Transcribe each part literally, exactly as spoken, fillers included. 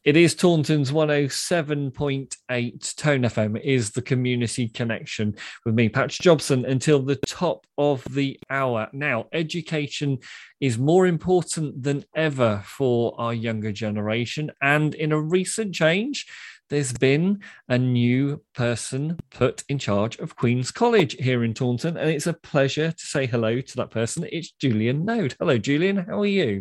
It is Taunton's one oh seven point eight Tone F M. It is the community connection with me, Patrick Jobson, until the top of the hour. Now, education is more important than ever for our younger generation. And in a recent change, there's been a new person put in charge of Queen's College here in Taunton. And it's a pleasure to say hello to that person. It's Julian Node. Hello, Julian. How are you?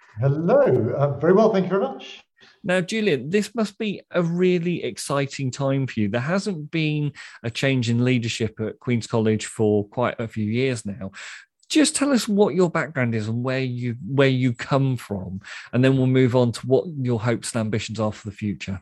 Hello. Uh, very well, thank you very much. Now, Julian, this must be a really exciting time for you. There hasn't been a change in leadership at Queen's College for quite a few years now. Just tell us what your background is and where you where you come from, and then we'll move on to what your hopes and ambitions are for the future.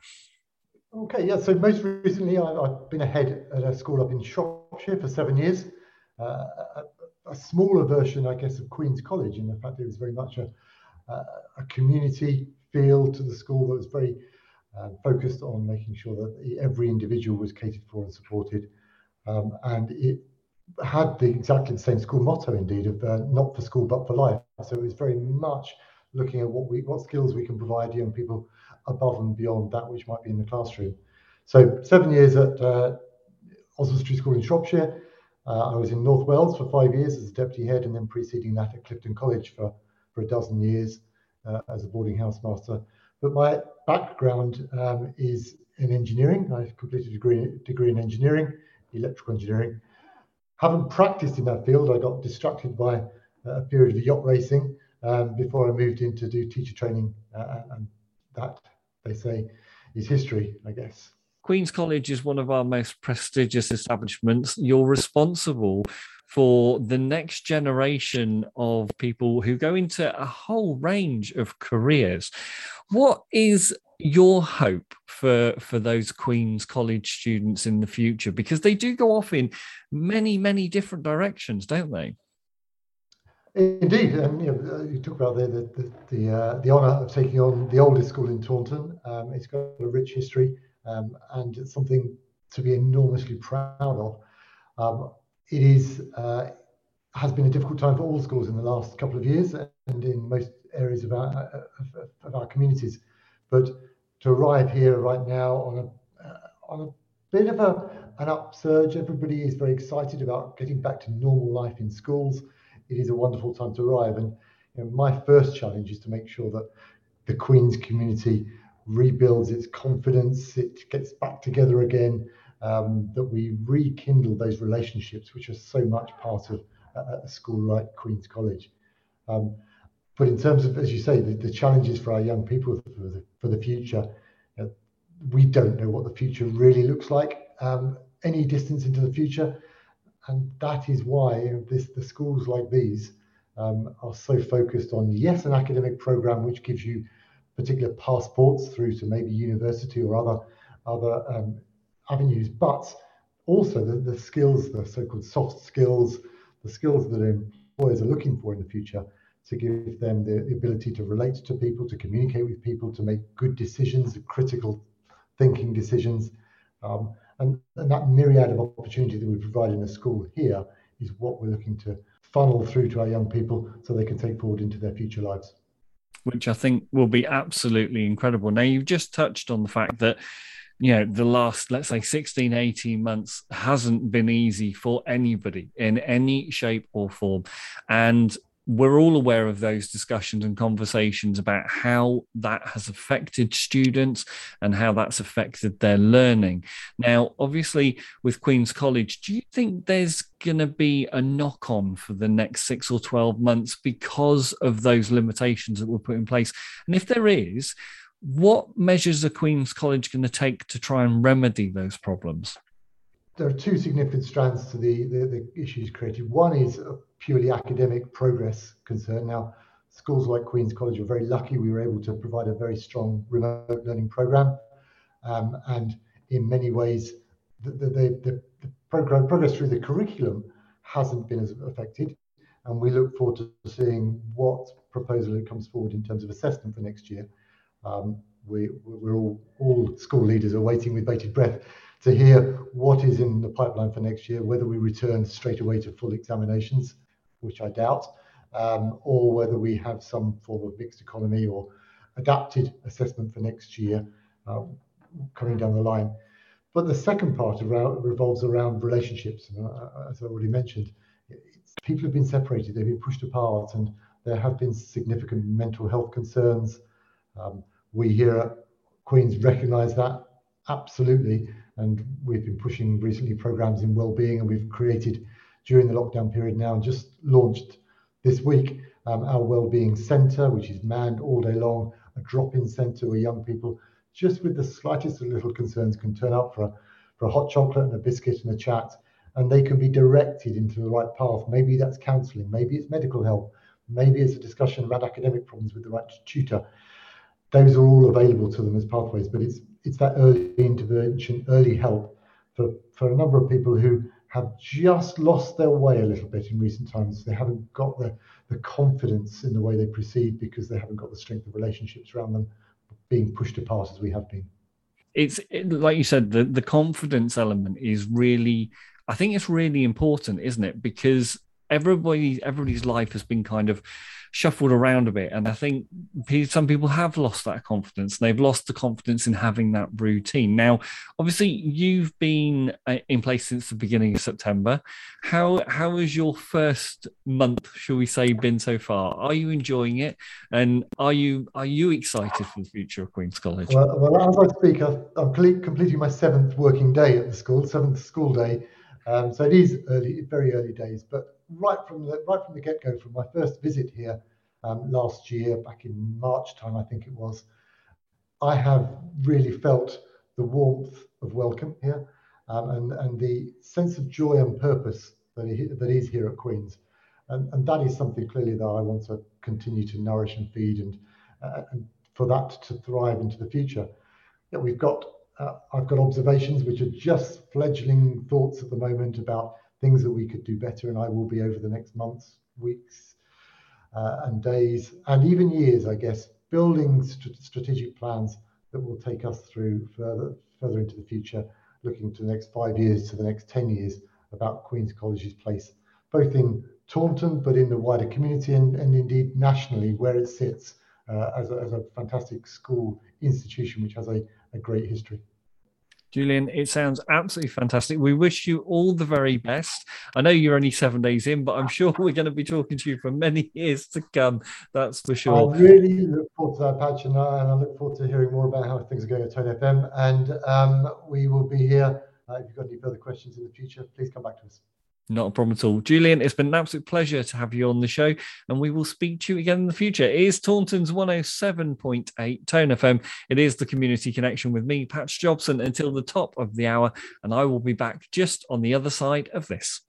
Okay, yeah, so most recently I, I've been a head at a school up in Shropshire for seven years, uh, a, a smaller version, I guess, of Queen's College. In the fact, it was very much a, a, a community feel to the school that was very uh, focused on making sure that every individual was catered for and supported. Um, and it had the exactly the same school motto, indeed, of uh, not for school but for life. So it was very much looking at what we what skills we can provide young people above and beyond that which might be in the classroom. So seven years at uh, Oswestry School in Shropshire. Uh, I was in North Wales for five years as a deputy head, and then preceding that at Clifton College for, for a dozen years. Uh, as a boarding house master. But my background um, is in engineering. I've completed a degree, degree in engineering, electrical engineering. Haven't practiced in that field. I got distracted by a period of yacht racing um, before I moved in to do teacher training. Uh, and that, they say, is history, I guess. Queen's College is one of our most prestigious establishments. You're responsible for the next generation of people who go into a whole range of careers. What is your hope for, for those Queen's College students in the future? Because they do go off in many, many different directions, don't they? Indeed, and you know, you talk about the the the, the, uh, the honour of taking on the oldest school in Taunton. Um, it's got a rich history, um, and it's something to be enormously proud of. Um, it is uh, has been a difficult time for all schools in the last couple of years, and in most areas of our of, of our communities. But to arrive here right now on a uh, on a bit of a an upsurge, everybody is very excited about getting back to normal life in schools. It is a wonderful time to arrive, and you know, my first challenge is to make sure that the Queen's community rebuilds its confidence, it gets back together again, um, that we rekindle those relationships which are so much part of a, a school like Queen's College. Um, but in terms of, as you say, the, the challenges for our young people for the, for the future, you know, we don't know what the future really looks like um, any distance into the future. And that is why this, the schools like these um, are so focused on, yes, an academic program which gives you particular passports through to maybe university or other other um, avenues, but also the, the skills, the so-called soft skills, the skills that employers are looking for in the future to give them the, the ability to relate to people, to communicate with people, to make good decisions, critical thinking decisions. Um, and, and that myriad of opportunity that we provide in the school here is what we're looking to funnel through to our young people so they can take forward into their future lives. Which I think will be absolutely incredible. Now, you've just touched on the fact that, you know, the last, let's say, sixteen, eighteen months hasn't been easy for anybody in any shape or form. And we're all aware of those discussions and conversations about how that has affected students and how that's affected their learning. Now, obviously, with Queen's College, do you think there's going to be a knock on for the next six or twelve months because of those limitations that were put in place? And if there is, what measures are Queen's College going to take to try and remedy those problems? There are two significant strands to the, the, the issues created. One is a purely academic progress concern. Now, schools like Queen's College are very lucky. We were able to provide a very strong remote learning program. Um, and in many ways, the, the, the, the program, progress through the curriculum hasn't been as affected. And we look forward to seeing what proposal comes forward in terms of assessment for next year. Um, we, we're all, all school leaders are waiting with bated breath to hear what is in the pipeline for next year, whether we return straight away to full examinations, which I doubt, um, or whether we have some form of mixed economy or adapted assessment for next year uh, coming down the line. But the second part around, revolves around relationships. And uh, as I already mentioned, it's, people have been separated, they've been pushed apart, and there have been significant mental health concerns. Um, we here at Queen's recognise that, absolutely, and we've been pushing recently programs in wellbeing, and we've created during the lockdown period now and just launched this week um, our wellbeing centre, which is manned all day long, a drop-in centre where young people, just with the slightest of little concerns, can turn up for a, for a hot chocolate and a biscuit and a chat, and they can be directed into the right path. Maybe that's counselling, maybe it's medical help, maybe it's a discussion around academic problems with the right tutor. Those are all available to them as pathways, but it's it's that early intervention, early help for, for a number of people who have just lost their way a little bit in recent times. They haven't got the, the confidence in the way they proceed because they haven't got the strength of relationships around them, being pushed apart as we have been. It's it, like you said, the, the confidence element is really, I think it's really important, isn't it? Because everybody, everybody's life has been kind of shuffled around a bit. And I think some people have lost that confidence. They've lost the confidence in having that routine. Now, obviously, you've been in place since the beginning of September. How how has your first month, shall we say, been so far? Are you enjoying it? And are you are you excited for the future of Queen's College? Well, well as I speak, I'm completing my seventh working day at the school, seventh school day. Um, so it is early, very early days, but right from the right from the get-go, from my first visit here um, last year, back in March time, I think it was, I have really felt the warmth of welcome here, um, and and the sense of joy and purpose that it, that is here at Queen's, and and that is something clearly that I want to continue to nourish and feed, and uh, and for that to thrive into the future. Yeah, we've got. Uh, I've got observations which are just fledgling thoughts at the moment about things that we could do better, and I will be over the next months, weeks, uh, and days, and even years, I guess, building st- strategic plans that will take us through further, further into the future, looking to the next five years to the next ten years about Queen's College's place, both in Taunton, but in the wider community, and, and indeed nationally, where it sits uh, as, a, as a fantastic school institution which has a a great history. Julian, it sounds absolutely fantastic. We wish you all the very best. I know you're only seven days in, but I'm sure we're going to be talking to you for many years to come. That's for sure. I really look forward to that, Patch, and I, and I look forward to hearing more about how things are going at Tone F M. And um, we will be here. Uh, if you've got any further questions in the future, please come back to us. Not a problem at all. Julian, it's been an absolute pleasure to have you on the show, and we will speak to you again in the future. It is Taunton's one oh seven point eight Tone F M. It is the Community Connection with me, Patch Jobson, until the top of the hour, and I will be back just on the other side of this.